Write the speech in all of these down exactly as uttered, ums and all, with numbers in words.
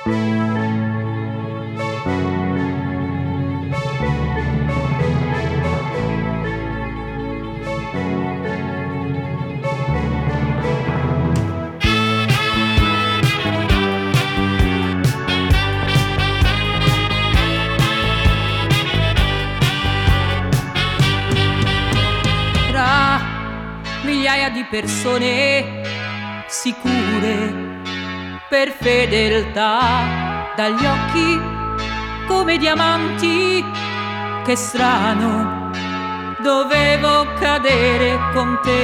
Migliaia di persone sicure per fedeltà, dagli occhi come diamanti. Che strano, dovevo cadere con te.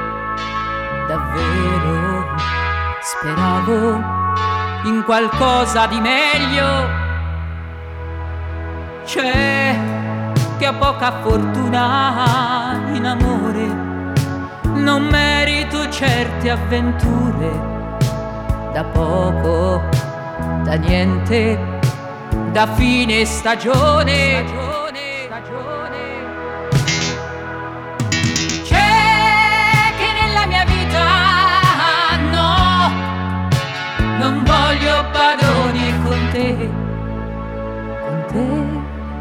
Davvero speravo in qualcosa di meglio. C'è che ha poca fortuna in amore, non merito certe avventure. Da poco, da niente, da fine stagione, stagione, stagione. C'è che nella mia vita, no, non voglio padroni con te. Con te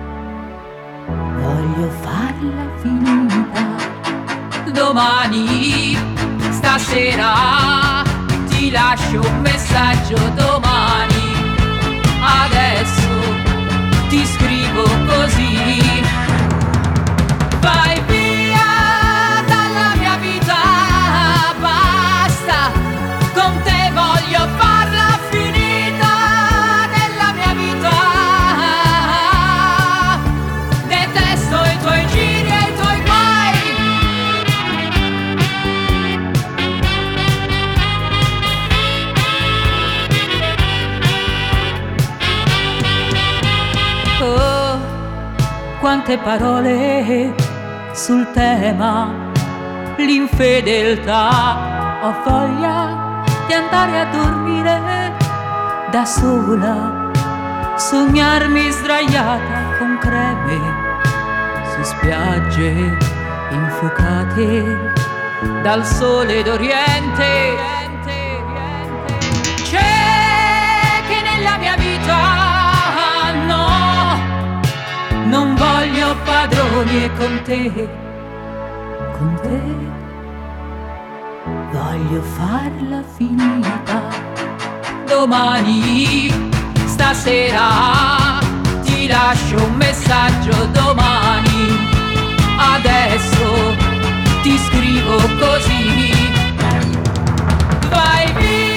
voglio farla finita. Domani, stasera, ti lascio un messaggio. Domani, adesso ti scrivo così. Vai via dalla mia vita, basta, con te voglio farla finita. Della mia vita detesto i tuoi giri e i tuoi guai. Quante parole sul tema, l'infedeltà. Ho voglia di andare a dormire da sola, sognarmi sdraiata con creme su spiagge infuocate dal sole d'Oriente. C'è che nella mia vita, non voglio padroni e con te, con te voglio farla finita. Domani, stasera, ti lascio un messaggio. Domani, adesso ti scrivo così. Vai via.